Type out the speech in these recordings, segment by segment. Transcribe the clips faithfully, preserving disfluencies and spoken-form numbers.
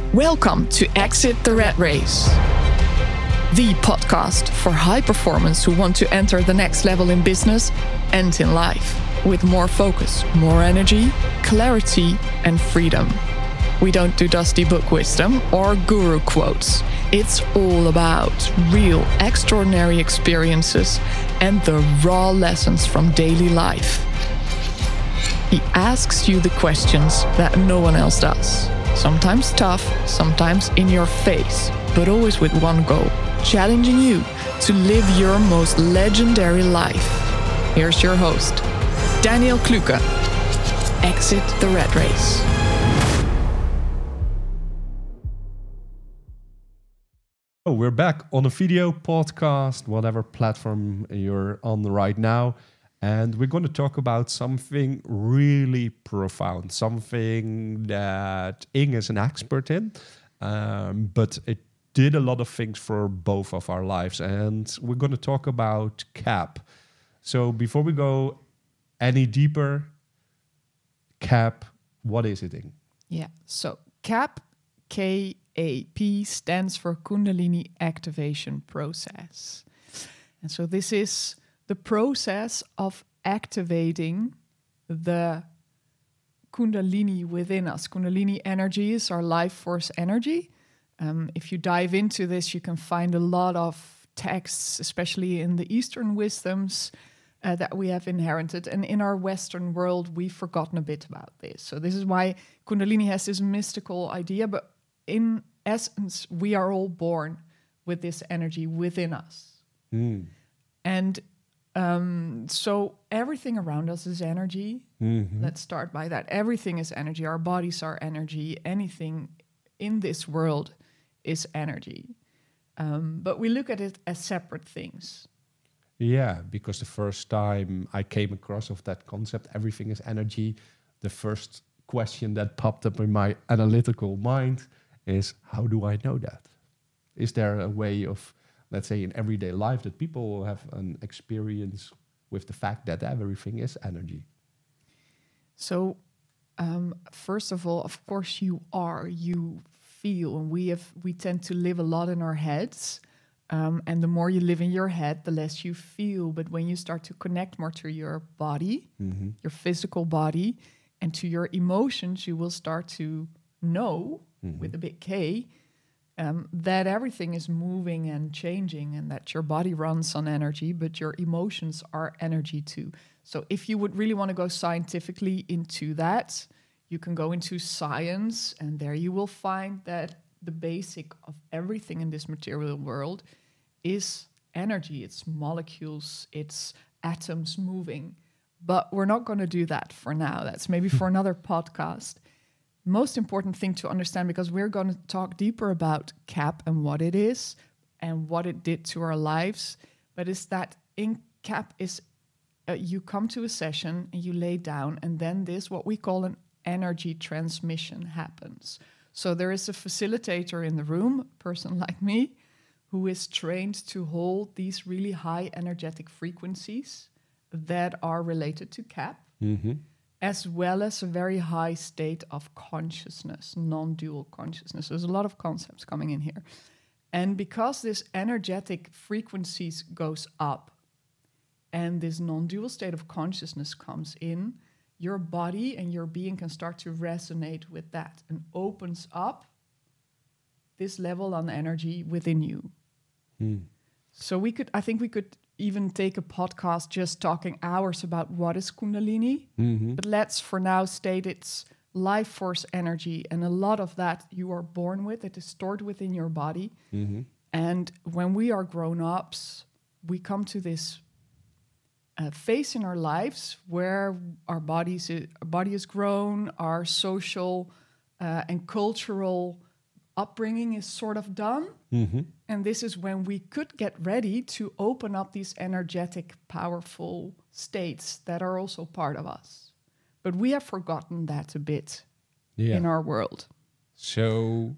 Welcome to Exit the Rat Race, the podcast for high performers who want to enter the next level in business and in life with more focus, more energy, clarity, and freedom. We don't do dusty book wisdom or guru quotes. It's all about real, extraordinary experiences and the raw lessons from daily life. He asks you the questions that no one else does. Sometimes tough, sometimes in your face, but always with one goal, challenging you to live your most legendary life. Here's your host, Daniel Kluke. Exit the Rat Race. Oh, we're back on a video podcast, whatever platform you're on right now. And we're going to talk about something really profound, something that Inge is an expert in, um, but it did a lot of things for both of our lives. And we're going to talk about C A P. So before we go any deeper, C A P, what is it, Inge? Yeah, so C A P, K A P, stands for Kundalini Activation Process. And so this is the process of activating the Kundalini within us. Kundalini energy is our life force energy. Um, if you dive into this, you can find a lot of texts, especially in the Eastern wisdoms uh, that we have inherited. And in our Western world, we've forgotten a bit about this. So this is why Kundalini has this mystical idea, but in essence, we are all born with this energy within us. Mm. And um, so everything around us is energy. Mm-hmm. Let's start by that. Everything is energy. Our bodies are energy. Anything in this world is energy. Um, but we look at it as separate things. Yeah, because the first time I came across of that concept, everything is energy, the first question that popped up in my analytical mind is, how do I know that? Is there a way of, let's say, in everyday life that people have an experience with the fact that everything is energy? So, um, first of all, of course, you are, you feel, and we have, we tend to live a lot in our heads. Um, and the more you live in your head, the less you feel. But when you start to connect more to your body, mm-hmm. your physical body, and to your emotions, you will start to know, mm-hmm. with a big K, um, that everything is moving and changing, and that your body runs on energy, but your emotions are energy too. So if you would really want to go scientifically into that, you can go into science, and there you will find that the basic of everything in this material world is energy. It's molecules, it's atoms moving. But we're not going to do that for now. That's maybe for another podcast. Most important thing to understand, because we're going to talk deeper about C A P and what it is and what it did to our lives, but is that in C A P is uh, you come to a session and you lay down, and then this, what we call an energy transmission, happens. So there is a facilitator in the room, a person like me, who is trained to hold these really high energetic frequencies that are related to C A P, mm-hmm. as well as a very high state of consciousness, non-dual consciousness. There's a lot of concepts coming in here. And because this energetic frequencies goes up and this non-dual state of consciousness comes in, your body and your being can start to resonate with that and opens up this level on energy within you. Mm. So we could, I think we could even take a podcast just talking hours about what is Kundalini, mm-hmm. but let's for now state it's life force energy, and a lot of that you are born with. It is stored within your body. Mm-hmm. And when we are grown-ups, we come to this uh, phase in our lives where our bodies, uh, our body is grown, our social uh, and cultural upbringing is sort of done. Mm-hmm. And this is when we could get ready to open up these energetic, powerful states that are also part of us. But we have forgotten that a bit yeah. in our world. So,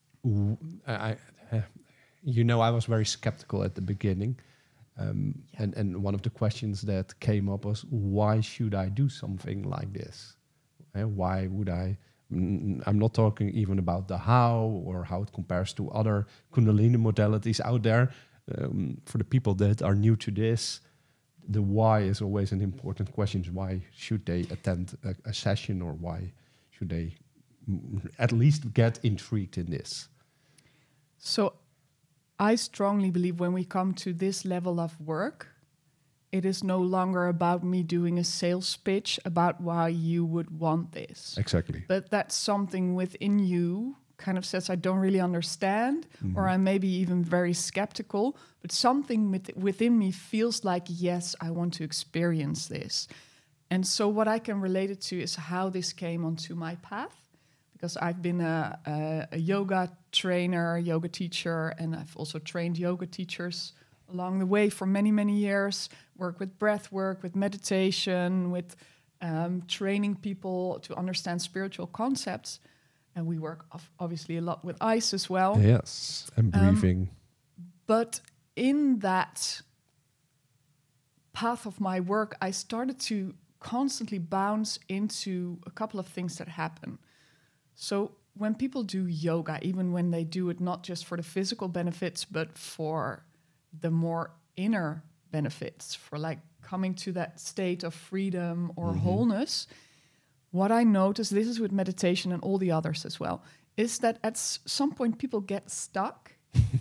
I, I, you know, I was very skeptical at the beginning. Um, yeah. and, and one of the questions that came up was, why should I do something like this? Uh, why would I Mm, I'm not talking even about the how or how it compares to other Kundalini modalities out there. Um, for the people that are new to this, the why is always an important question. Why should they attend a, a session, or why should they mm, at least get intrigued in this? So I strongly believe when we come to this level of work, it is no longer about me doing a sales pitch about why you would want this. Exactly. But that's something within you kind of says, I don't really understand, mm-hmm. or I'm maybe even very skeptical, but something with, within me feels like, yes, I want to experience this. And so what I can relate it to is how this came onto my path, because I've been a, a, a yoga trainer, yoga teacher, and I've also trained yoga teachers along the way for many, many years, work with breath work, with meditation, with um, training people to understand spiritual concepts. And we work of, obviously a lot with ice as well. Yes, and breathing. Um, but in that path of my work, I started to constantly bounce into a couple of things that happen. So when people do yoga, even when they do it not just for the physical benefits, but for the more inner benefits, for like coming to that state of freedom or mm-hmm. wholeness, what I notice, this is with meditation and all the others as well, is that at s- some point people get stuck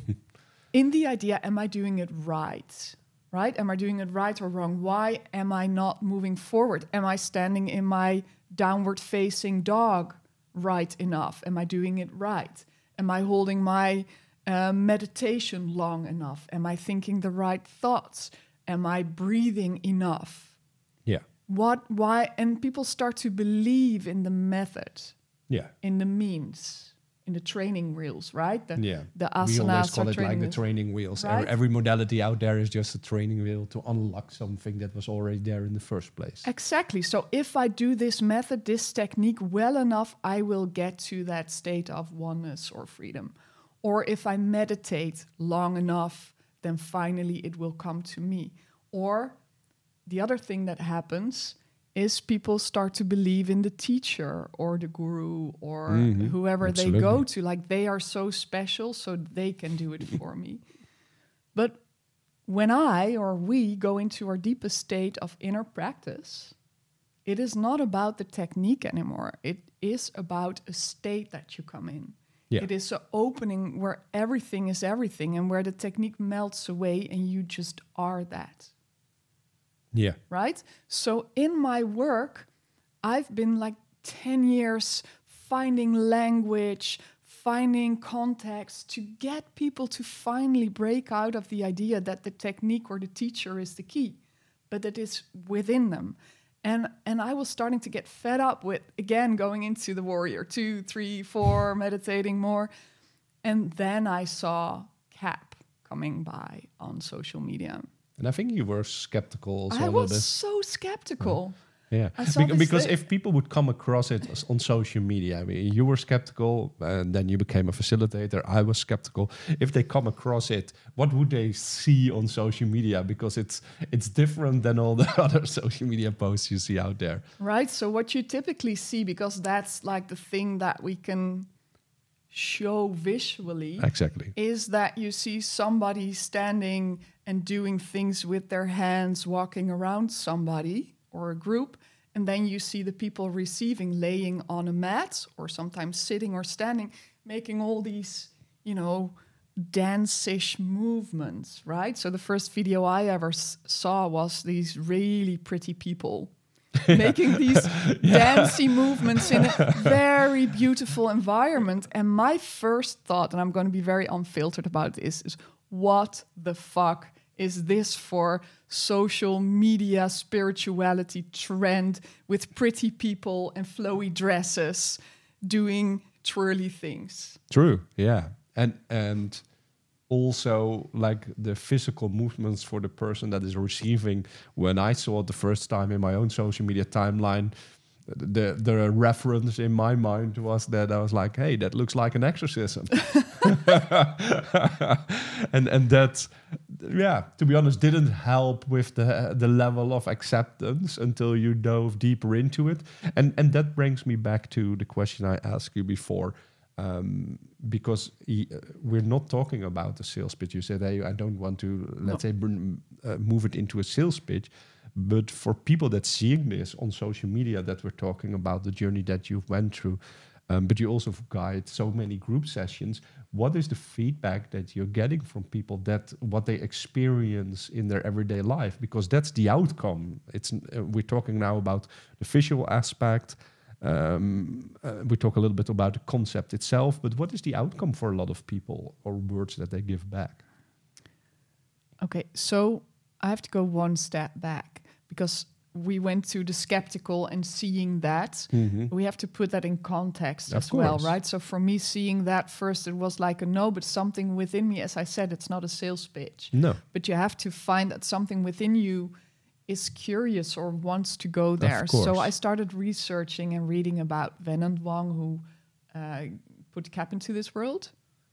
in the idea, am I doing it right? Right? Am I doing it right or wrong? Why am I not moving forward? Am I standing in my downward facing dog right enough? Am I doing it right? Am I holding my uh, meditation long enough? Am I thinking the right thoughts? Am I breathing enough? Yeah. What, why, and people start to believe in the method, yeah, in the means, in the training wheels, right? The, yeah, the asanas. We always call it like the wheels. training wheels. Right? Every, every modality out there is just a training wheel to unlock something that was already there in the first place. Exactly. So if I do this method, this technique well enough, I will get to that state of oneness or freedom. Or if I meditate long enough, then finally it will come to me. Or the other thing that happens is people start to believe in the teacher or the guru or mm-hmm. whoever Absolutely. They go to. Like they are so special, so they can do it for me. But when I or we go into our deepest state of inner practice, it is not about the technique anymore. It is about a state that you come in. Yeah. It is an opening where everything is everything and where the technique melts away and you just are that. Yeah. Right? So in my work, I've been like ten years finding language, finding context to get people to finally break out of the idea that the technique or the teacher is the key, but that is within them. And and I was starting to get fed up with, again, going into the warrior two, three, four, meditating more. And then I saw Cap coming by on social media. And I think you were skeptical also I a little was bit. so skeptical. Yeah, Be- because thing. if people would come across it on social media, I mean, you were skeptical, and then you became a facilitator. I was skeptical. If they come across it, what would they see on social media? Because it's it's different than all the other social media posts you see out there. Right. So what you typically see, because that's like the thing that we can show visually, exactly, is that you see somebody standing and doing things with their hands, walking around somebody or a group, and then you see the people receiving, laying on a mat, or sometimes sitting or standing, making all these, you know, dance-ish movements, right? So the first video I ever s- saw was these really pretty people making these yeah. dancey movements in a very beautiful environment. And my first thought, and I'm going to be very unfiltered about this, is what the fuck is this for social media spirituality trend with pretty people and flowy dresses doing twirly things? True, yeah. And and also like the physical movements for the person that is receiving. When I saw it the first time in my own social media timeline, the the reference in my mind was that I was like, hey, that looks like an exorcism. and and that yeah, to be honest, didn't help with the the level of acceptance until you dove deeper into it. And and that brings me back to the question I asked you before. Um, because he, uh, we're not talking about a sales pitch. You said, hey, I don't want to, let's No. say, br- uh, move it into a sales pitch. But for people that seeing this on social media, that we're talking about the journey that you've went through, um, but you also guide so many group sessions. What is the feedback that you're getting from people, that what they experience in their everyday life? Because that's the outcome. It's uh, we're talking now about the visual aspect. Um, uh, we talk a little bit about the concept itself, but what is the outcome for a lot of people, or words that they give back? Okay, so I have to go one step back, because we went to the skeptical and seeing that. Mm-hmm. We have to put that in context Of as well, course. right? So for me, seeing that first, it was like a no, but something within me, as I said, it's not a sales pitch. No. But you have to find that something within you is curious or wants to go there. course. So I started researching and reading about Wen and Wang, who uh, put Cap into this world.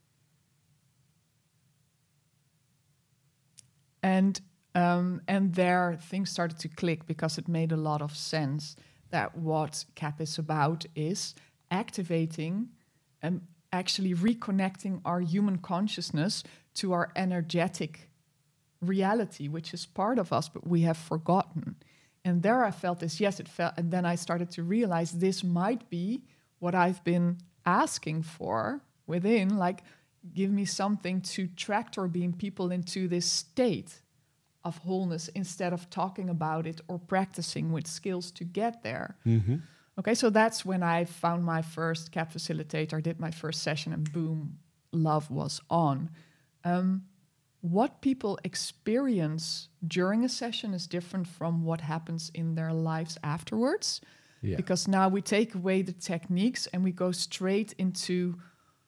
And um, and there things started to click, because it made a lot of sense that what Cap is about is activating and actually reconnecting our human consciousness to our energetic reality, which is part of us, but we have forgotten. And there I felt this, yes, it felt, and then I started to realize this might be what I've been asking for within, like, give me something to tractor beam people into this state of wholeness instead of talking about it or practicing with skills to get there. Mm-hmm. Okay, so that's when I found my first Cap facilitator, did my first session, and boom, love was on. Um, what people experience during a session is different from what happens in their lives afterwards. Yeah. Because now we take away the techniques and we go straight into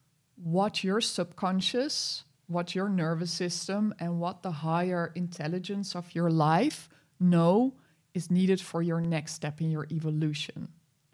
what your subconscious, what your nervous system, and what the higher intelligence of your life know is needed for your next step in your evolution.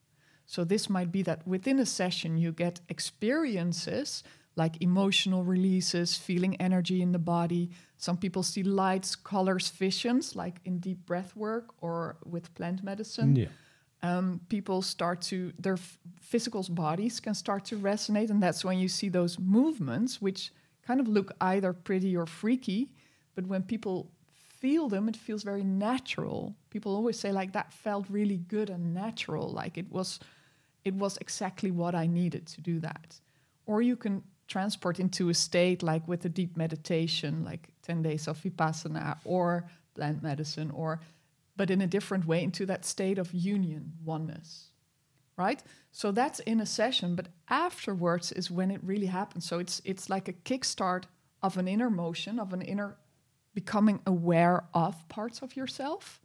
So this might be that within a session you get experiences like emotional releases, feeling energy in the body. Some people see lights, colors, visions, like in deep breath work or with plant medicine. Yeah. Um, people start to, their f- physical bodies can start to resonate. And that's when you see those movements, which kind of look either pretty or freaky. But when people feel them, it feels very natural. People always say, like, that felt really good and natural. Like it was, it was exactly what I needed to do that. Or you can transport into a state like with a deep meditation, like ten days of Vipassana or plant medicine, or but in a different way, into that state of union, oneness, right? So that's in a session, but afterwards is when it really happens. So it's it's like a kickstart of an inner motion, of an inner becoming aware of parts of yourself.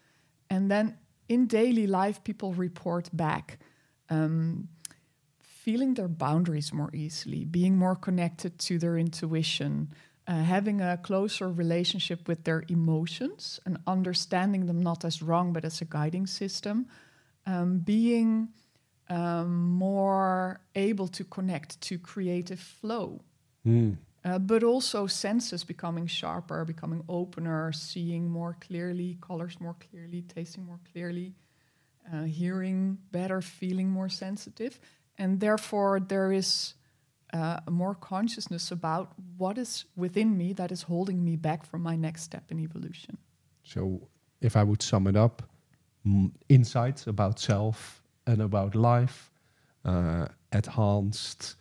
And then in daily life, people report back um, feeling their boundaries more easily, being more connected to their intuition, uh, having a closer relationship with their emotions and understanding them not as wrong, but as a guiding system, um, being um, more able to connect to creative flow. Mm. Uh, but also senses becoming sharper, becoming opener, seeing more clearly, colors more clearly, tasting more clearly, uh, hearing better, feeling more sensitive. And therefore, there is uh, more consciousness about what is within me that is holding me back from my next step in evolution. So if I would sum it up, m- insights about self and about life, uh, enhanced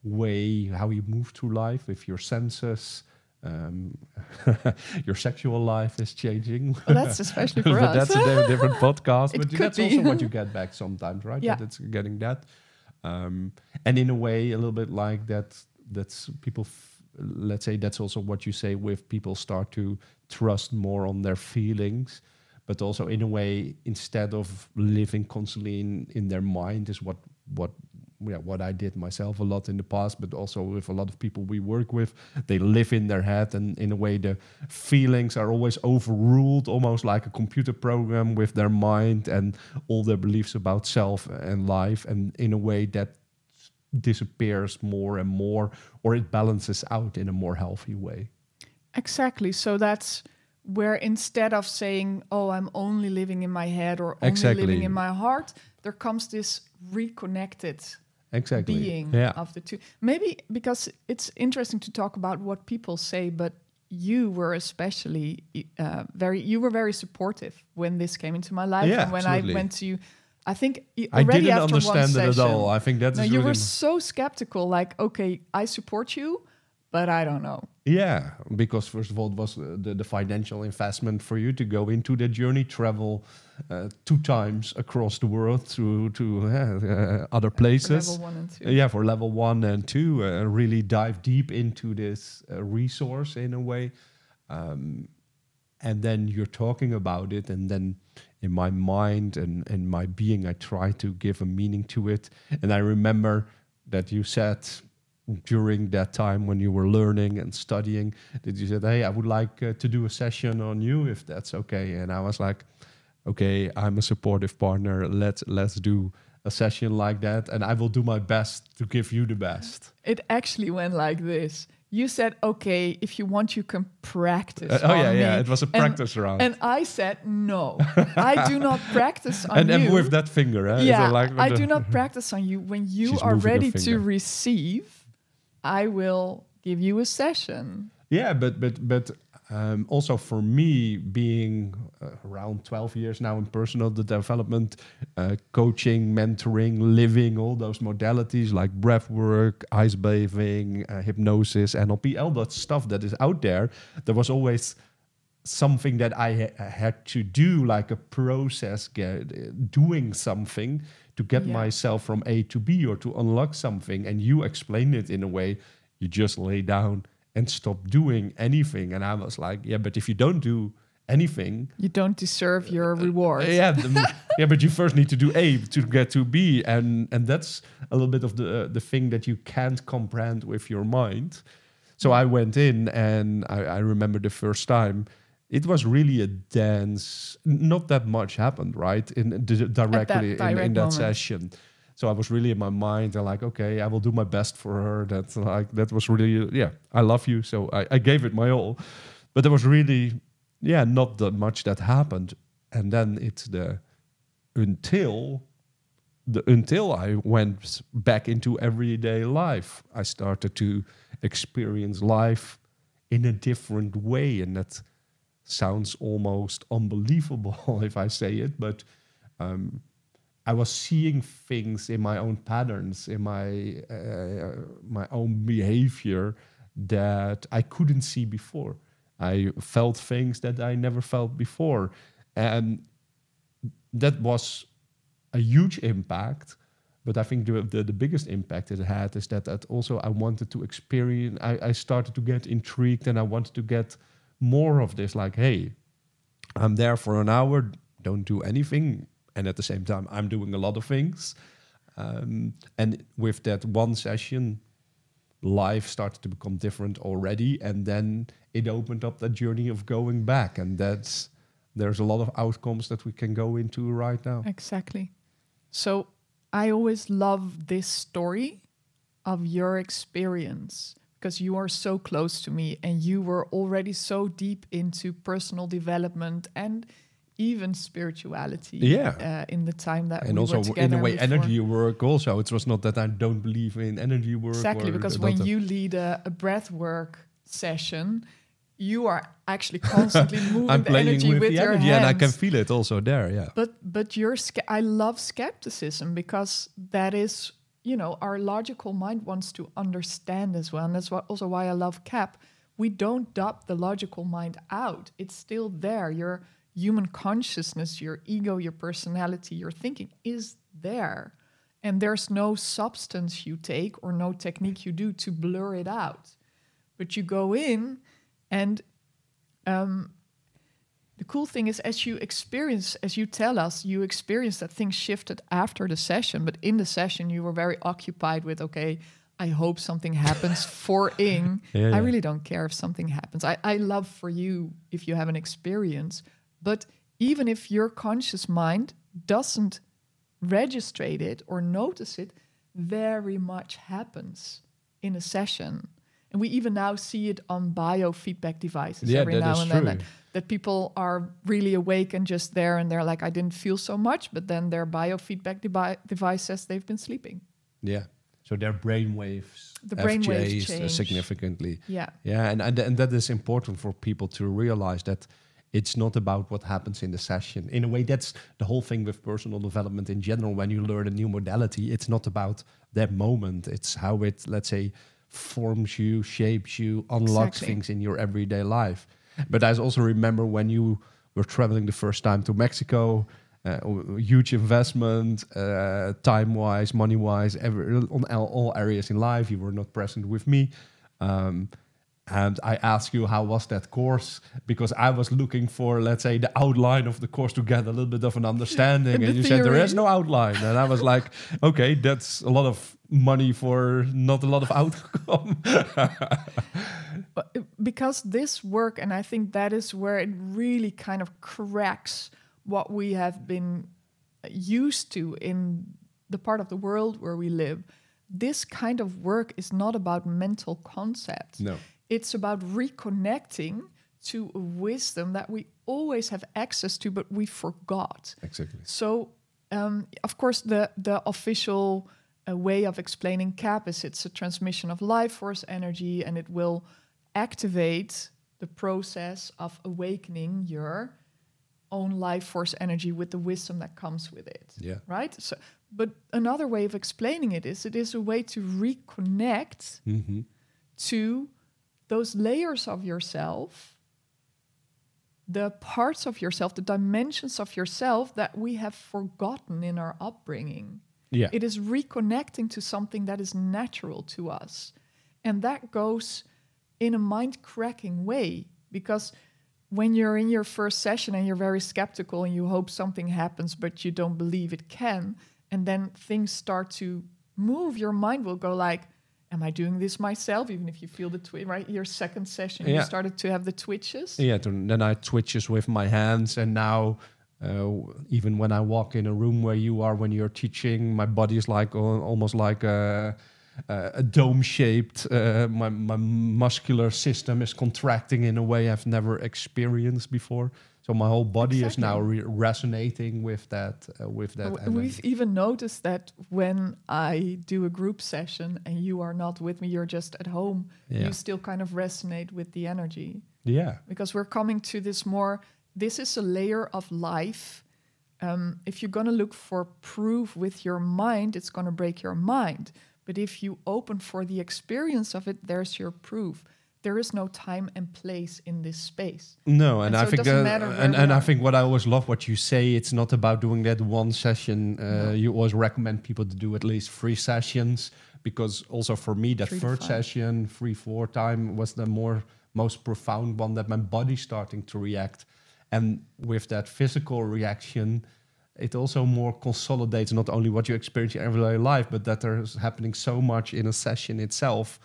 way how you move through life with your senses. Um, your sexual life is changing. Well, that's especially for but us. that's a di- different podcast. It But could that's be. also what you get back sometimes, right? Yeah. That it's getting that. Um, and in a way, a little bit like that, that's people, f- let's say that's also what you say with people start to trust more on their feelings. But also in a way, instead of living constantly in, in their mind is what, what, yeah, what I did myself a lot in the past, but also with a lot of people we work with, they live in their head, and in a way the feelings are always overruled, almost like a computer program with their mind and all their beliefs about self and life, and in a way that disappears more and more, or it balances out in a more healthy way. Exactly. So that's where instead of saying, oh, I'm only living in my head or only Exactly. living in my heart, there comes this reconnected Exactly. being Yeah. of the two. Maybe because it's interesting to talk about what people say, but you were especially uh, very, you were very supportive when this came into my life. Yeah, and when absolutely. I went to, I think I already didn't after one understand it at session, all. I think that is no, you really were m- so skeptical, like, okay, I support you, but I don't know. Yeah, because first of all, it was uh, the, the financial investment for you to go into that journey, travel uh, two times across the world to to uh, uh, other places. For level one and two. Uh, yeah, for level one and two, uh, really dive deep into this uh, resource in a way. Um, and then you're talking about it, and then in my mind and, and my being, I try to give a meaning to it. And I remember that you said during that time when you were learning and studying, that you said, hey, I would like uh, to do a session on you if that's okay. And I was like, okay, I'm a supportive partner. Let's let's do a session like that, and I will do my best to give you the best. It actually went like this. You said, okay, if you want, you can practice. Uh, oh on yeah, yeah, me. it was a And- practice round. And I said, no, I do not practice on and, you. and with that finger, eh? It's yeah, like I the- do not practice on you. When you She's are moving her ready to finger. receive, I will give you a session. Yeah, but but but um, also for me, being uh, around twelve years now in personal development, uh, coaching, mentoring, living, all those modalities like breath work, ice bathing, uh, hypnosis, N L P, all that stuff that is out there, there was always something that I ha- had to do, like a process, get, doing something to get Yeah. myself from A to B or to unlock something. And you explained it in a way, you just lay down and stop doing anything. And I was like, yeah, but if you don't do anything, You don't deserve your reward. yeah, the, yeah, but you first need to do A to get to B, and and that's a little bit of the uh, the thing that you can't comprehend with your mind. So I went in, and I, I remember the first time. It was really a dance. Not that much happened, right? In d- directly in, direct in that moment. session. So I was really in my mind and like, okay, I will do my best for her. That's like that was really yeah. I love you, so I, I gave it my all. But there was really yeah, not that much that happened. And then it's the until the until I went back into everyday life, I started to experience life in a different way, and that sounds almost unbelievable if I say it, but um, I was seeing things in my own patterns, in my uh, my own behavior that I couldn't see before. I felt things that I never felt before, and that was a huge impact. But I think the, the, the biggest impact it had is that, that also I wanted to experience, I, I started to get intrigued, and I wanted to get more of this, like, hey, I'm there for an hour, don't do anything. And at the same time, I'm doing a lot of things. Um, and with that one session, life started to become different already. And then it opened up that journey of going back. And that's, there's a lot of outcomes that we can go into right now. Exactly. So I always love this story of your experience, because you are so close to me and you were already so deep into personal development and even spirituality. Yeah. Uh, in the time that And we also, were together in a way, before. energy work also. It was not that I don't believe in energy work. Exactly, or because that- when that- you lead a, a breath work session, you are actually constantly moving I'm the playing energy with, with, the your energy, hands. and I can feel it also there. Yeah. But but you're ske- I love skepticism, because that is, you know, our logical mind wants to understand as well, and that's what, also why I love C A P. We don't dump the logical mind out; it's still there. Your human consciousness, your ego, your personality, your thinking is there, and there's no substance you take or no technique you do to blur it out. But you go in, and um, the cool thing is, as you experience, as you tell us, you experience that things shifted after the session. But in the session, you were very occupied with, okay, I hope something happens for Ing. Yeah, yeah. I really don't care if something happens. I, I love for you if you have an experience. But even if your conscious mind doesn't register it or notice it, very much happens in a session. And we even now see it on biofeedback devices Yeah, every that now is and true. then. That, that people are really awake and just there, and they're like, I didn't feel so much, but then their biofeedback devi- device says they've been sleeping. Yeah. So their brain waves The have brain waves changed uh, change. significantly. Yeah. Yeah, and, and and that is important for people to realize that it's not about what happens in the session. In a way, that's the whole thing with personal development in general. When you learn a new modality, it's not about that moment. It's how it, let's say, forms you, shapes you, unlocks Exactly. things in your everyday life. But I also remember when you were traveling the first time to Mexico, uh, huge investment, uh, time-wise, money-wise, every, on all, all areas in life. You were not present with me. Um, and I asked you, how was that course? Because I was looking for, let's say, the outline of the course to get a little bit of an understanding. The And you said, there theory. is no outline. And I was like, okay, that's a lot of money for not a lot of outcome. But it- because this work, and I think that is where it really kind of cracks what we have been used to in the part of the world where we live. This kind of work is not about mental concepts. No. It's about reconnecting to a wisdom that we always have access to, but we forgot. Exactly. So, um, of course, the the official uh, way of explaining C A P is it's a transmission of life force energy, and it will activate the process of awakening your own life force energy with the wisdom that comes with it. Yeah. Right. So, but another way of explaining it is it is a way to reconnect Mm-hmm. to those layers of yourself, the parts of yourself, the dimensions of yourself that we have forgotten in our upbringing. Yeah. It is reconnecting to something that is natural to us. And that goes in a mind-cracking way, because when you're in your first session and you're very skeptical and you hope something happens, but you don't believe it can, and then things start to move, your mind will go like, am I doing this myself? Even if you feel the twitch, right? Your second session, Yeah. you started to have the twitches. Yeah, to- then I twitches with my hands, and now uh, even when I walk in a room where you are, when you're teaching, my body is like al- almost like a, a, a dome-shaped. Uh, my my muscular system is contracting in a way I've never experienced before. So my whole body is now Exactly. re- resonating with that. Uh, with that. W- energy. We've even noticed that when I do a group session and you are not with me, you're just at home, Yeah. you still kind of resonate with the energy. Yeah. Because we're coming to this more, this is a layer of life. Um, if you're going to look for proof with your mind, it's going to break your mind. But if you open for the experience of it, there's your proof. There is no time and place in this space. No, and, And I so it think doesn't uh, matter where and, we and I are. think what I always love what you say, it's not about doing that one session. Uh, No. You always recommend people to do at least three sessions, because also for me that Three to third five. session, three four time was the more most profound one, that my body's starting to react, and with that physical reaction, it also more consolidates not only what you experience in everyday life, but that there's happening so much in a session itself.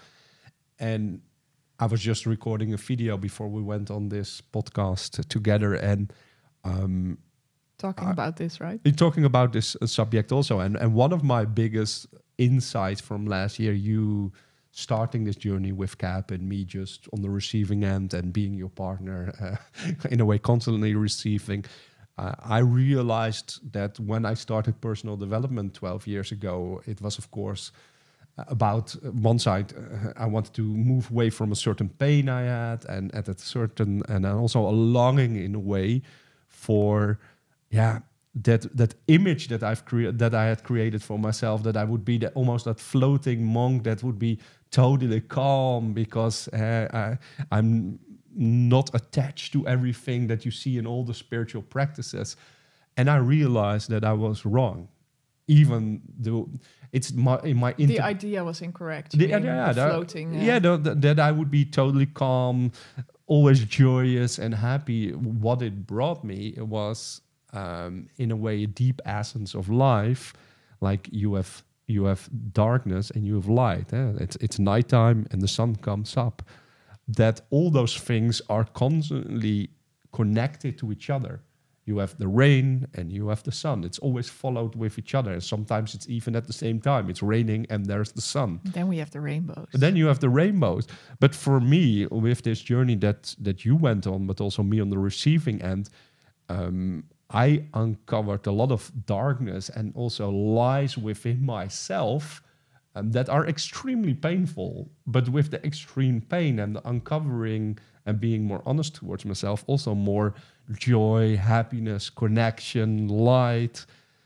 And I was just recording a video before we went on this podcast together, and um, Talking I- about this, right? in talking about this uh, subject also. And, and one of my biggest insights from last year, you starting this journey with C A P and me just on the receiving end and being your partner, uh, in a way constantly receiving, uh, I realized that when I started personal development twelve years ago, it was of course about uh, one side, uh, I wanted to move away from a certain pain I had, and at a certain, and then also a longing in a way for, yeah, that that image that I've created, that I had created for myself, that I would be the, almost that floating monk that would be totally calm because uh, I, I'm not attached to everything that you see in all the spiritual practices, and I realized that I was wrong, even though it's my in my The inter- idea was incorrect. the, you mean, yeah, the that- floating. uh, yeah, that, that- that I would be totally calm, always joyous and happy. What it brought me was, um, in a way, a deep essence of life. Like you have, you have darkness and you have light. Eh? It's it's nighttime and the sun comes up. That all those things are constantly connected to each other. You have the rain and you have the sun. It's always followed with each other. And sometimes it's even at the same time. It's raining and there's the sun. Then we have the rainbows. And then you have the rainbows. But for me, with this journey that that you went on, but also me on the receiving end, um, I uncovered a lot of darkness and also lies within myself um, that are extremely painful. But with the extreme pain and the uncovering and being more honest towards myself, also more joy, happiness, connection, light.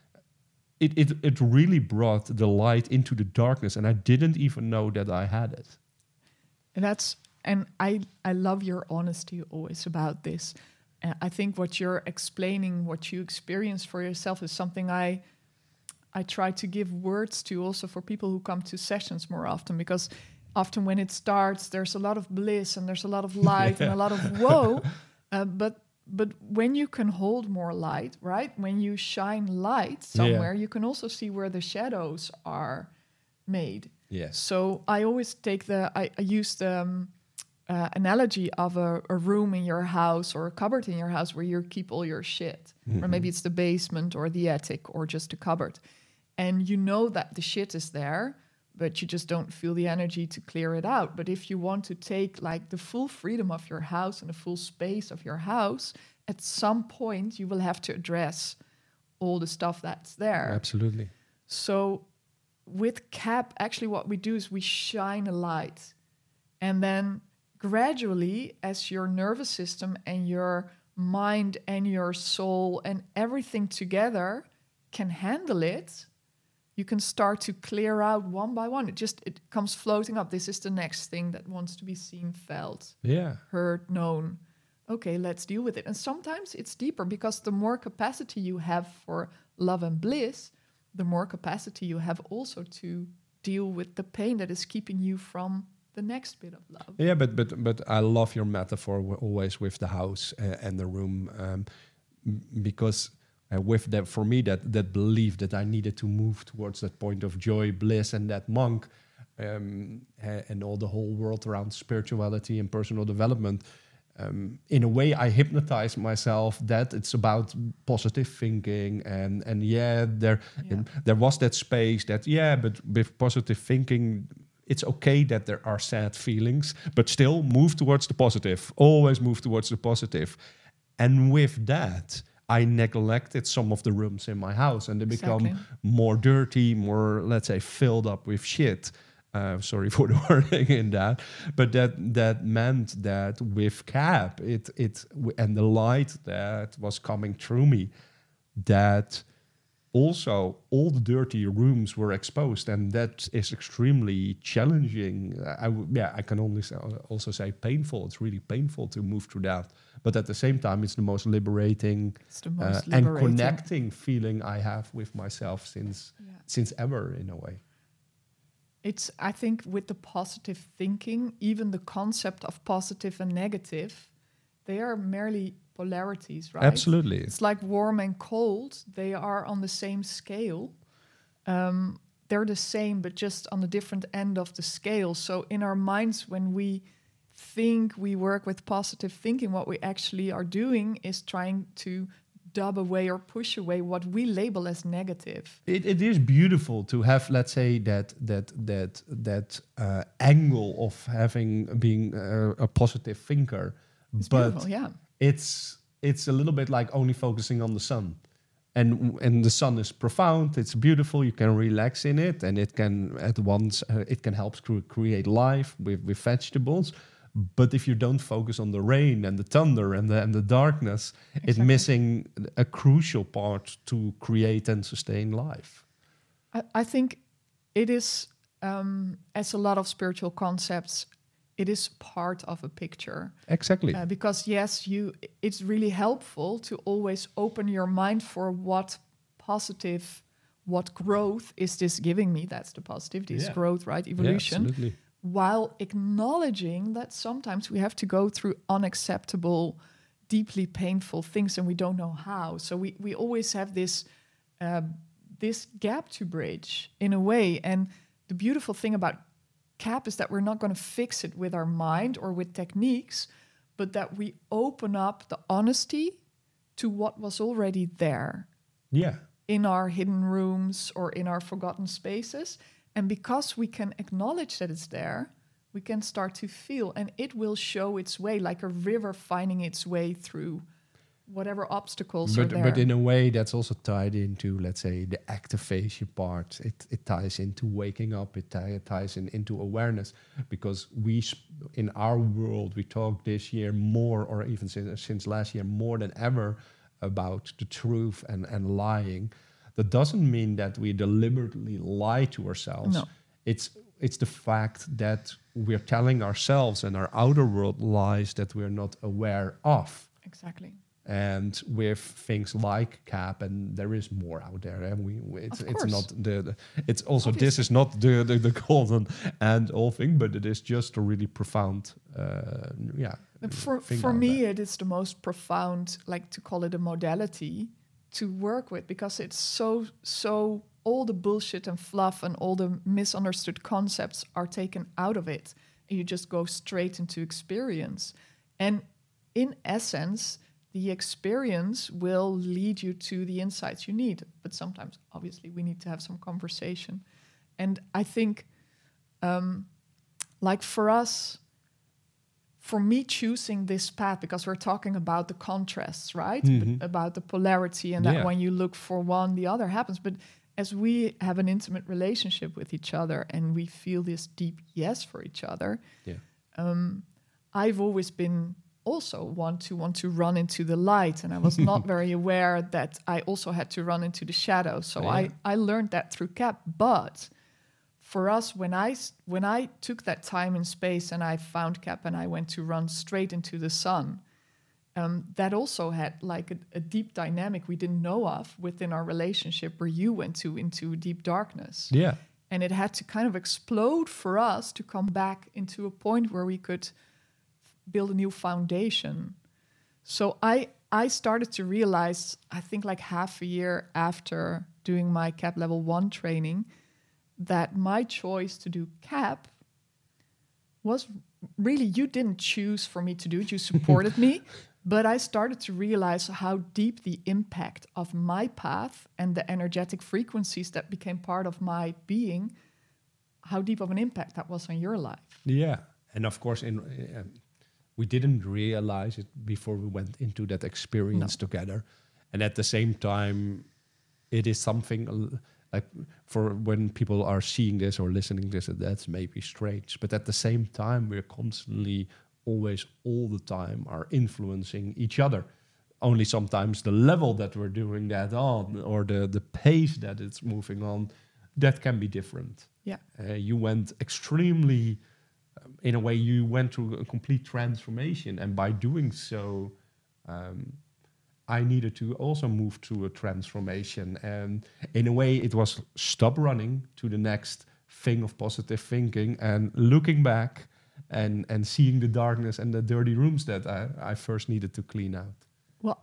It, it it really brought the light into the darkness, and I didn't even know that I had it. And that's and I I love your honesty always about this. Uh, I think what you're explaining, what you experience for yourself, is something I I try to give words to also for people who come to sessions more often, because often when it starts, there's a lot of bliss and there's a lot of light and a lot of woe. Uh, but but when you can hold more light, right? When you shine light somewhere, Yeah. you can also see where the shadows are made. Yes. So I always take the, I, I use the um, uh, analogy of a, a room in your house or a cupboard in your house where you keep all your shit. Mm-hmm. Or maybe it's the basement or the attic or just a cupboard. And you know that the shit is there, but you just don't feel the energy to clear it out. But if you want to take like the full freedom of your house and the full space of your house, at some point you will have to address all the stuff that's there. Absolutely. So with C A P, actually what we do is we shine a light. And then gradually, as your nervous system and your mind and your soul and everything together can handle it, you can start to clear out one by one. It just, it comes floating up. This is the next thing that wants to be seen, felt, Yeah. heard, known. Okay, let's deal with it. And sometimes it's deeper, because the more capacity you have for love and bliss, the more capacity you have also to deal with the pain that is keeping you from the next bit of love. Yeah, but but but I love your metaphor w- always with the house uh, and the room, um, m- because uh, with that, for me, that that belief that I needed to move towards that point of joy, bliss, and that monk, um, a- and all the whole world around spirituality and personal development. Um, in a way, I hypnotized myself that it's about positive thinking, and and yeah, there Yeah. and there was that space that yeah, but with positive thinking, it's okay that there are sad feelings, but still move towards the positive. Always move towards the positive. And with that, I neglected some of the rooms in my house, and they become Exactly. more dirty, more, let's say, filled up with shit. Uh, sorry for the wording in that, but that that meant that with C A P, it it w- and the light that was coming through me, that also all the dirty rooms were exposed, and that is extremely challenging. I w- yeah, I can only say, also say painful. It's really painful to move through that, but at the same time, it's the most liberating, It's the uh, most and liberating. connecting feeling I have with myself since Yeah. since ever, in a way. It's, I think, with the positive thinking, even the concept of positive and negative, they are merely polarities, right? Absolutely. It's like warm and cold. They are on the same scale. Um, they're the same, but just on a different end of the scale. So in our minds, when we think we work with positive thinking, what we actually are doing is trying to dub away or push away what we label as negative. It, it is beautiful to have, let's say, that that that that uh, angle of having being uh, a positive thinker, It's but beautiful, yeah. it's it's a little bit like only focusing on the sun, and and the sun is profound. It's beautiful. You can relax in it, and it can at once uh, it can help cre- create life with with vegetables. But if you don't focus on the rain and the thunder and the and the darkness, it's Exactly. missing a crucial part to create and sustain life. I, I think it is, um, as a lot of spiritual concepts, it is part of a picture. Exactly. Uh, because yes, you, it's really helpful to always open your mind for what positive, what growth is this giving me? That's the positivity, is Yeah. growth, right? Yeah, Evolution. absolutely. While acknowledging that sometimes we have to go through unacceptable, deeply painful things, and we don't know how. So we, we always have this uh, this gap to bridge in a way. And the beautiful thing about C A P is that we're not going to fix it with our mind or with techniques, but that we open up the honesty to what was already there Yeah. in our hidden rooms or in our forgotten spaces. And because we can acknowledge that it's there, we can start to feel, and it will show its way like a river finding its way through whatever obstacles But are there. but in a way that's also tied into, let's say, the activation part. It it ties into waking up. It tie, ties in into awareness, because we sp- in our world we talk this year more, or even since, since last year more than ever, about the truth and and lying. That doesn't mean that we deliberately lie to ourselves. No. It's it's the fact that we're telling ourselves and our outer world lies that we're not aware of. Exactly. And with things like C A P, and there is more out there, and we, we it's Of it's course. not the, the it's also Obviously. this is not the the, the golden and all thing, but it is just a really profound uh, yeah And For thing for out me, there. it is the most profound, like to call it a modality to work with, because it's so so all the bullshit and fluff and all the misunderstood concepts are taken out of it, and you just go straight into experience. And in essence, the experience will lead you to the insights you need. But sometimes, obviously, we need to have some conversation. And I think, um, like for us, for me choosing this path, because we're talking about the contrasts, right? Mhm. But about the polarity, and that Yeah. when you look for one, the other happens. But as we have an intimate relationship with each other and we feel this deep yes for each other, Yeah. um, I've always been also one to want to run into the light, and I was not very aware that I also had to run into the shadow. So Yeah. I, I learned that through C A P. But for us, when I s- when I took that time and space and I found C A P and I went to run straight into the sun, um, that also had like a, a deep dynamic we didn't know of within our relationship, where you went to into deep darkness. Yeah. And it had to kind of explode for us to come back into a point where we could build a new foundation. So I I started to realize, I think like half a year after doing my C A P level one training, that my choice to do C A P was really, you didn't choose for me to do it, you supported me. But I started to realize how deep the impact of my path and the energetic frequencies that became part of my being, how deep of an impact that was on your life. Yeah. And of course, in uh, we didn't realize it before we went into that experience No. together. And at the same time, it is something uh, like, for when people are seeing this or listening to this, that's maybe strange. But at the same time, we're constantly, always, all the time, are influencing each other. Only sometimes the level that we're doing that on, or the, the pace that it's moving on, that can be different. Yeah. Uh, you went extremely, um, in a way, you went through a complete transformation. And by doing so, um, I needed to also move through a transformation. And in a way, it was stop running to the next thing of positive thinking and looking back and, and seeing the darkness and the dirty rooms that I, I first needed to clean out. Well,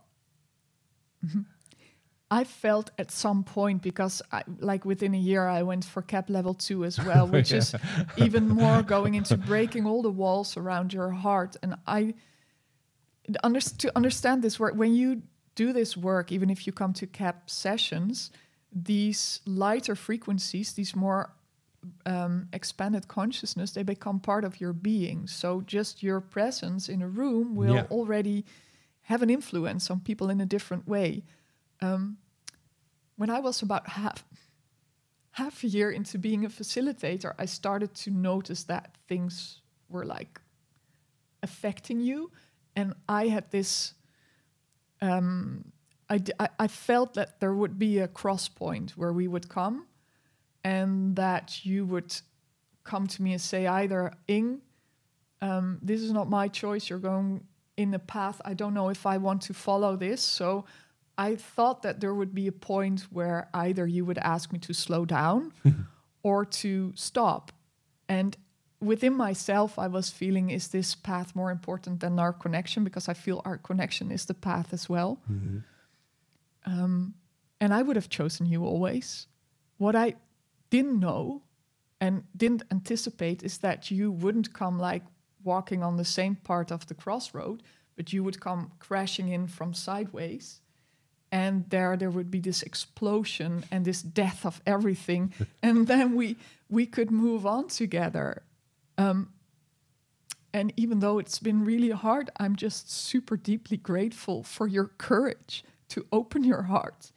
I felt at some point, because I, like within a year, I went for C A P level two as well, which Yeah. is even more going into breaking all the walls around your heart. And I, under, to understand this work, when you do this work, even if you come to C A P sessions, these lighter frequencies, these more um, expanded consciousness, they become part of your being. So just your presence in a room will Yeah. already have an influence on people in a different way. Um, when I was about half half a year into being a facilitator, I started to notice that things were like affecting you, and I had this. Um, I, d- I I felt that there would be a cross point where we would come, and that you would come to me and say either, Ing, um, this is not my choice. You're going in a path. I don't know if I want to follow this. So I thought that there would be a point where either you would ask me to slow down or to stop. And within myself, I was feeling, is this path more important than our connection? Because I feel our connection is the path as well. Mm-hmm. Um, and I would have chosen you always. What I didn't know and didn't anticipate is that you wouldn't come like walking on the same part of the crossroad, but you would come crashing in from sideways. And there, there would be this explosion and this death of everything. And then we we could move on together. Um, and even though it's been really hard, I'm just super deeply grateful for your courage to open your heart.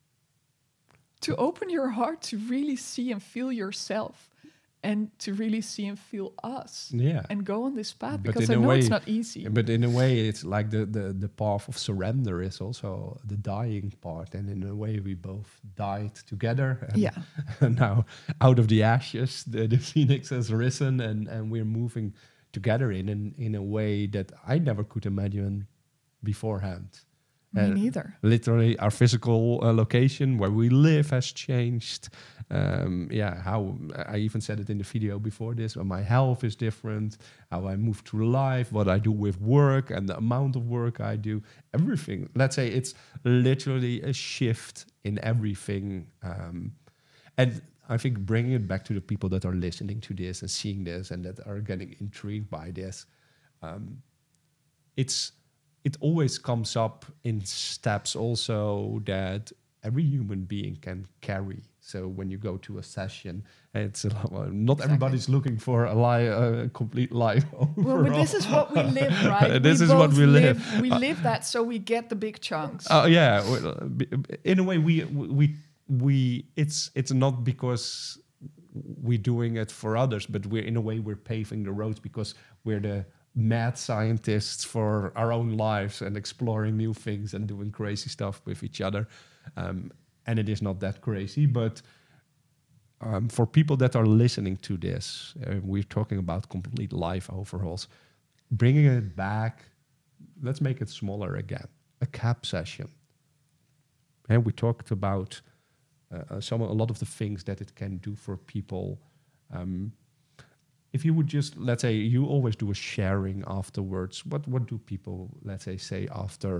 To open your heart to really see and feel yourself. And to really see and feel us. Yeah. And go on this path. But Because I in a know way- it's not easy. But in a way, it's like the, the, the path of surrender is also the dying part. And in a way, we both died together. And Yeah. now, out of the ashes, the, the phoenix has risen, and, and we're moving together in, in in a way that I never could imagine beforehand. Me Uh, neither. Literally, our physical uh, location where we live has changed. Um, yeah, how I even said it in the video before this. Well, my health is different. How I move through life, what I do with work, and the amount of work I do. Everything. Let's say it's literally a shift in everything. Um, and I think bringing it back to the people that are listening to this and seeing this and that are getting intrigued by this, um, it's. It always comes up in steps also that every human being can carry. So when you go to a session, it's a lot, well, not Exactly. everybody's looking for a, li- a complete life Well, but this is what we live, right? This is what both we live. We live that, so we get the big chunks. Oh yeah, well, b- b- in a way we we we it's it's not because we're doing it for others, but we're in a way we're paving the roads because we're the mad scientists for our own lives and exploring new things and doing crazy stuff with each other. Um, and it is not that crazy, but um, for people that are listening to this, uh, we're talking about complete life overhauls. Bringing it back, let's make it smaller again. A C A P session. And we talked about uh, some a lot of the things that it can do for people. Um, If you would just, let's say, you always do a sharing afterwards. What what do people, let's say, say after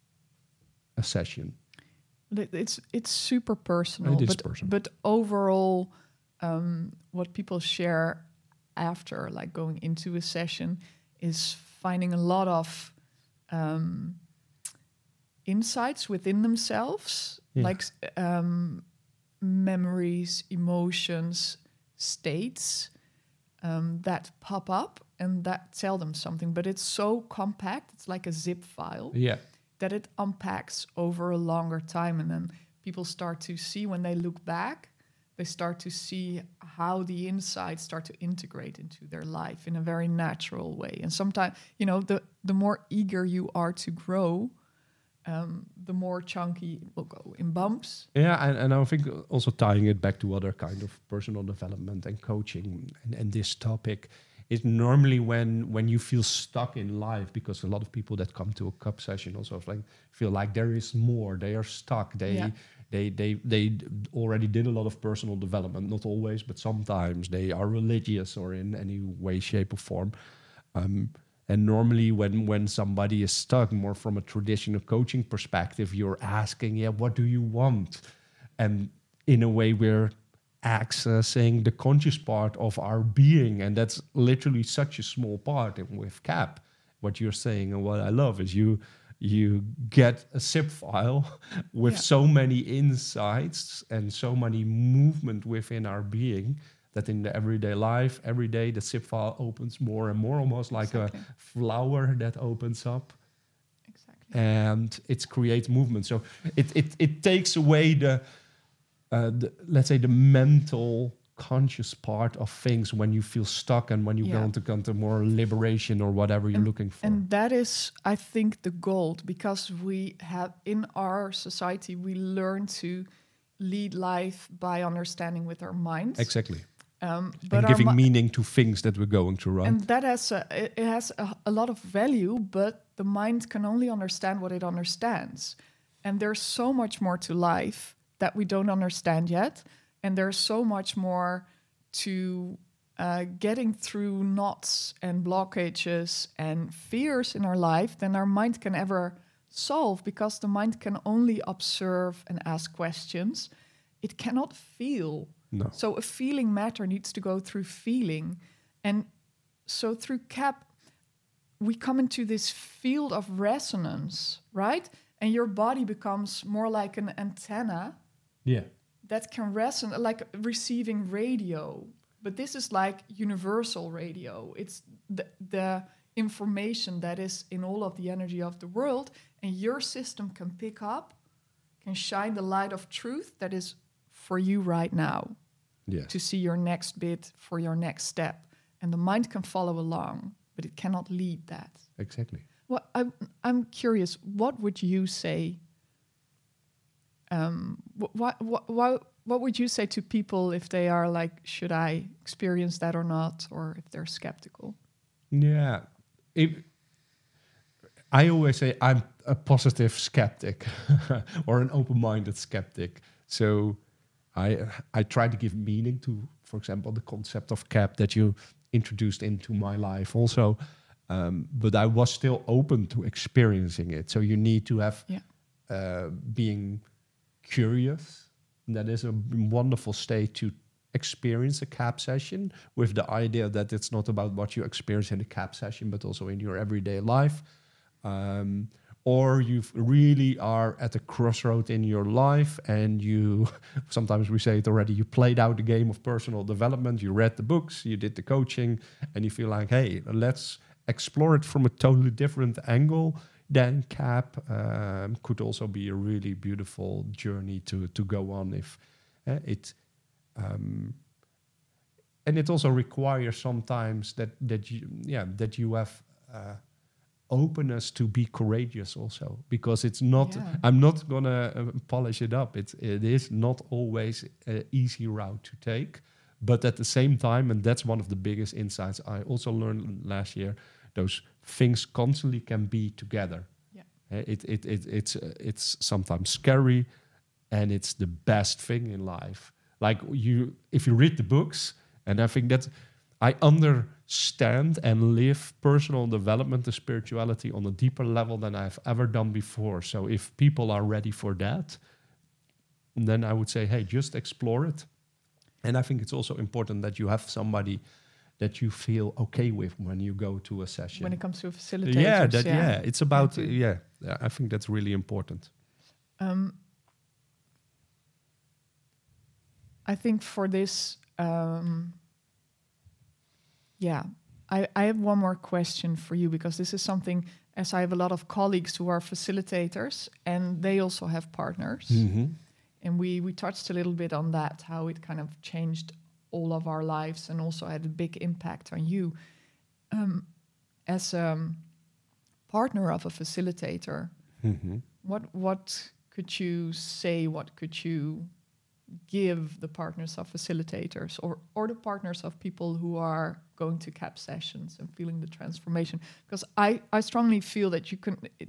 a session? It- It's it's super personal, It is but personal. but overall, um, what people share after, like going into a session, is finding a lot of um, insights within themselves, Yeah. like s- um, memories, emotions, states um, that pop up and that tell them something. But it's so compact; it's like a zip file Yeah, that it unpacks over a longer time, and then people start to see, when they look back, they start to see how the insights start to integrate into their life in a very natural way. And sometimes, you know, the the more eager you are to grow, um, the more chunky it will go in bumps. yeah, and, and I think also tying it back to other kind of personal development and coaching and, and this topic is normally when when you feel stuck in life, because a lot of people that come to a C A P session also like feel like there is more. They are stuck. They Yeah. they they they d- already did a lot of personal development, not always, but sometimes they are religious or in any way, shape, or form. Um, and normally, when when somebody is stuck, more from a traditional coaching perspective, you're asking, "Yeah, what do you want?" And in a way, we're accessing the conscious part of our being, and that's literally such a small part. And with C A P, what you're saying and what I love is you you get a zip file with Yeah. so many insights and so many movement within our being that in the everyday life, every day the zip file opens more and more, almost like Exactly. a flower that opens up. Exactly. And it creates movement. So it it it takes away the, uh, the let's say the mental conscious part of things when you feel stuck and when you Yeah. go into kind of more liberation or whatever you're looking for. And that is, I think, the gold, because we have in our society, we learn to lead life by understanding with our minds. Exactly. Um, but And our giving mi- meaning to things that we're going through, right? and that has a, it it has a, a lot of value, but the mind can only understand what it understands. And there's so much more to life that we don't understand yet. And there's so much more to uh, getting through knots and blockages and fears in our life than our mind can ever solve, because the mind can only observe and ask questions. It cannot feel. No. So a feeling matter needs to go through feeling. And so through C A P, we come into this field of resonance, right? And your body becomes more like an antenna Yeah. that can resonate, like receiving radio. But this is like universal radio. It's the, the information that is in all of the energy of the world, and your system can pick up, can shine the light of truth that is for you right now. Yeah. To see your next bit for your next step. And the mind can follow along, but it cannot lead that. Exactly. Well, I'm, I'm curious, what would you say? Um, what, what, what, what would you say to people if they are like, should I experience that or not? Or if they're skeptical? Yeah. If, I always say I'm a positive skeptic or an open-minded skeptic. So I I try to give meaning to, for example, the concept of C A P that you introduced into my life also. Um, but I was still open to experiencing it. So you need to have Yeah. uh, being curious. That is a wonderful state to experience a C A P session, with the idea that it's not about what you experience in the C A P session, but also in your everyday life. Um, or you really are at a crossroad in your life, and you, sometimes we say it already, you played out the game of personal development, you read the books, you did the coaching, and you feel like, hey, let's explore it from a totally different angle. Then C A P um, could also be a really beautiful journey to, to go on if uh, it... Um, and it also requires sometimes that, that you, yeah, that you have... Uh, openness to be courageous also, because it's not Yeah. I'm not gonna uh, polish it up, it's it is not always an easy route to take, but at the same time, and that's one of the biggest insights I also learned last year, those things constantly can be together. Yeah. Uh, it, it, it it's uh, it's sometimes scary, and it's the best thing in life. Like you if you read the books, and I think that I understand and live personal development and spirituality on a deeper level than I've ever done before. So if people are ready for that, then I would say, hey, just explore it. And I think it's also important that you have somebody that you feel okay with when you go to a session. When it comes to facilitators. Yeah, that, yeah. yeah, it's about, Yeah, yeah, yeah, I think that's really important. Um, I think for this... Um, Yeah, I, I have one more question for you, because this is something, as I have a lot of colleagues who are facilitators, and they also have partners. Mm-hmm. And we, we touched a little bit on that, how it kind of changed all of our lives and also had a big impact on you. Um, as a partner of a facilitator, Mm-hmm. what what could you say, what could you give the partners of facilitators, or or the partners of people who are going to C A P sessions and feeling the transformation? Because I, I strongly feel that you can, it,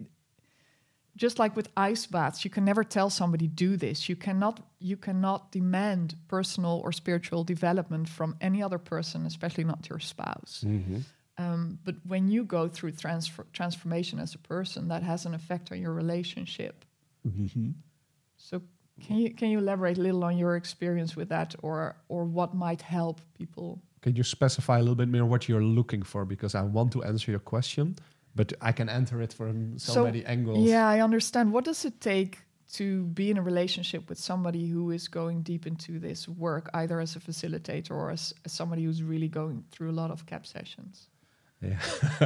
just like with ice baths, you can never tell somebody do this. You cannot you cannot demand personal or spiritual development from any other person, especially not your spouse. Mm-hmm. Um, but when you go through transfer, transformation as a person, that has an effect on your relationship. Mm-hmm. So can you can you elaborate a little on your experience with that, or or what might help people? Can you specify a little bit more what you're looking for? Because I want to answer your question, but I can answer it from so, So, many angles. Yeah, I understand. What does it take to be in a relationship with somebody who is going deep into this work, either as a facilitator or as, as somebody who's really going through a lot of C A P sessions? Yeah.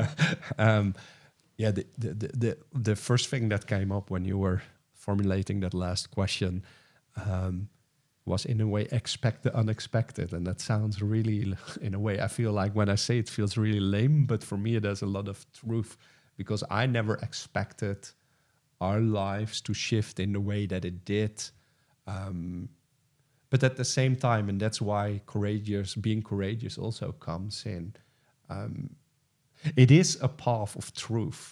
um, yeah. The, the the the the first thing that came up when you were formulating that last question um, was, in a way, expect the unexpected. And that sounds really, in a way, I feel like when I say it feels really lame, but for me, there's a lot of truth, because I never expected our lives to shift in the way that it did. Um, but at the same time, and that's why courageous, being courageous also comes in, um, it is a path of truth.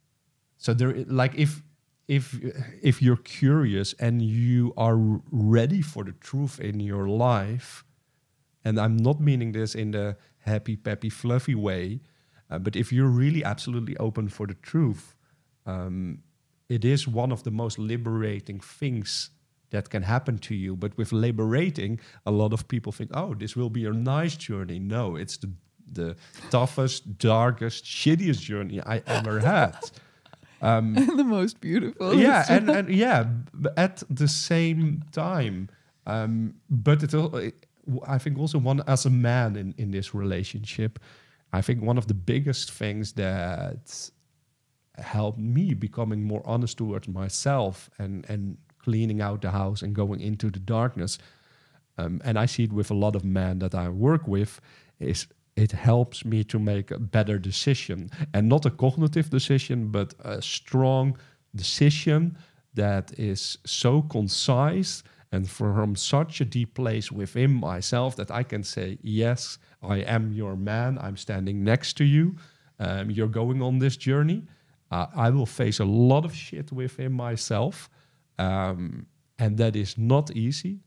So there, like if, If if you're curious and you are ready for the truth in your life, and I'm not meaning this in the happy, peppy, fluffy way, uh, but if you're really absolutely open for the truth, um, it is one of the most liberating things that can happen to you. But with liberating, a lot of people think, oh, this will be a nice journey. No, it's the the toughest, darkest, shittiest journey I ever had. Um, the most beautiful. yeah, and, and yeah, b- at the same time. Um, but it, al- it, I think also one as a man in, in this relationship, I think one of the biggest things that helped me becoming more honest towards myself and, and cleaning out the house and going into the darkness, um, and I see it with a lot of men that I work with, is it helps me to make a better decision. And not a cognitive decision, but a strong decision that is so concise and from such a deep place within myself that I can say, yes, I am your man. I'm standing next to you. Um, you're going on this journey. Uh, I will face a lot of shit within myself. Um, and that is not easy.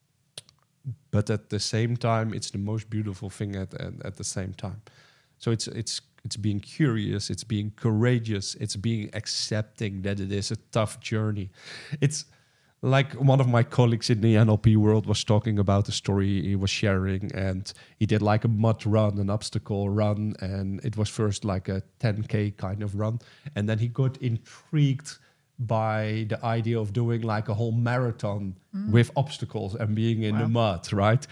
But at the same time, it's the most beautiful thing at, at, at the same time. So it's it's it's being curious, it's being courageous, it's being accepting that it is a tough journey. It's like one of my colleagues in the N L P world was talking about the story he was sharing, and he did like a mud run, an obstacle run, and it was first like a ten K kind of run. And then he got intrigued by the idea of doing like a whole marathon mm. with obstacles and being in wow. the mud, right?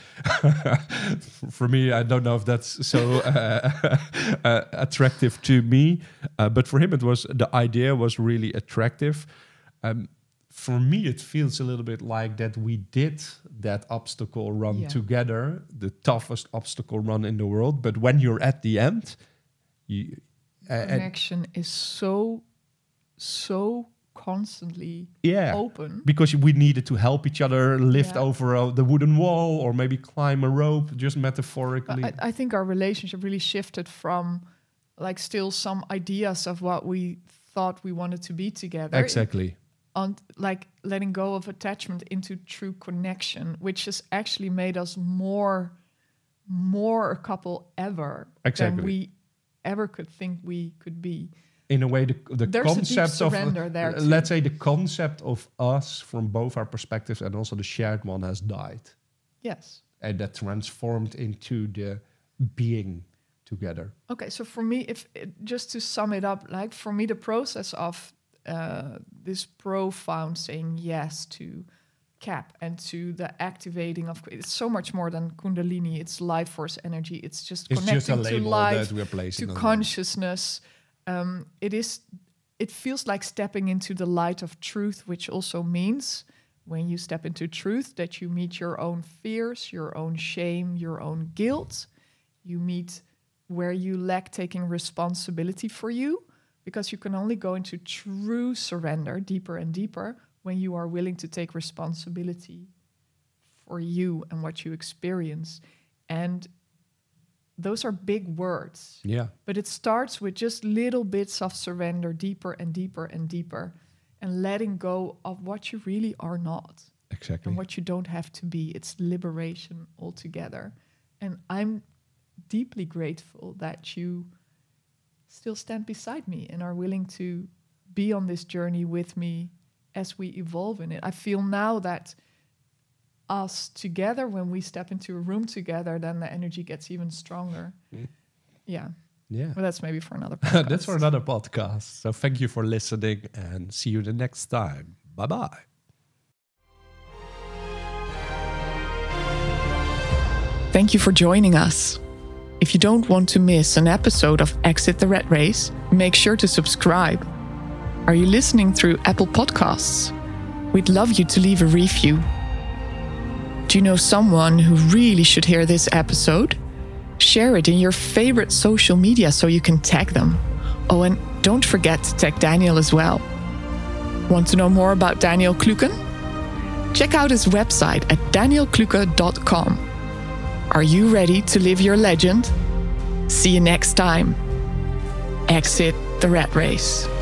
For me, I don't know if that's so uh, uh, attractive to me, uh, but for him, it was the idea was really attractive. Um, for me, it feels a little bit like that we did that obstacle run yeah. together, the toughest obstacle run in the world. But when you're at the end, you, uh, connection is so, so constantly yeah, open. Because we needed to help each other lift yeah. over uh, the wooden wall or maybe climb a rope, just metaphorically. I, I think our relationship really shifted from like still some ideas of what we thought we wanted to be together. Exactly. On like letting go of attachment into true connection, which has actually made us more, more a couple ever exactly. than we ever could think we could be. In a way, the, the There's concept a deep of, surrender there uh, too. let's say the concept of us from both our perspectives and also the shared one has died. Yes. And that transformed into the being together. Okay, so for me, if it, just to sum it up, like for me, the process of uh, this profound saying yes to C A P and to the activating of, it's so much more than Kundalini, it's life force energy, it's just it's connecting just a to label life, that we're placing to on consciousness. Um, it is, it feels like stepping into the light of truth, which also means when you step into truth that you meet your own fears, your own shame, your own guilt. You meet where you lack taking responsibility for you, because you can only go into true surrender deeper and deeper when you are willing to take responsibility for you and what you experience. And those are big words. Yeah. But it starts with just little bits of surrender, deeper and deeper and deeper, and letting go of what you really are not. Exactly. And what you don't have to be. It's liberation altogether. And I'm deeply grateful that you still stand beside me and are willing to be on this journey with me as we evolve in it. I feel now that us together, when we step into a room together, then the energy gets even stronger. Mm. Yeah. Yeah. Well, that's maybe for another podcast. That's for another podcast. So thank you for listening and see you the next time. Bye-bye. Thank you for joining us. If you don't want to miss an episode of Exit the Rat Race, make sure to subscribe. Are you listening through Apple Podcasts? We'd love you to leave a review. Do you know someone who really should hear this episode? Share it in your favorite social media so you can tag them. Oh, and don't forget to tag Daniel as well. Want to know more about Daniel Kluken? Check out his website at daniel kluke dot com. Are you ready to live your legend? See you next time. Exit the Rat Race.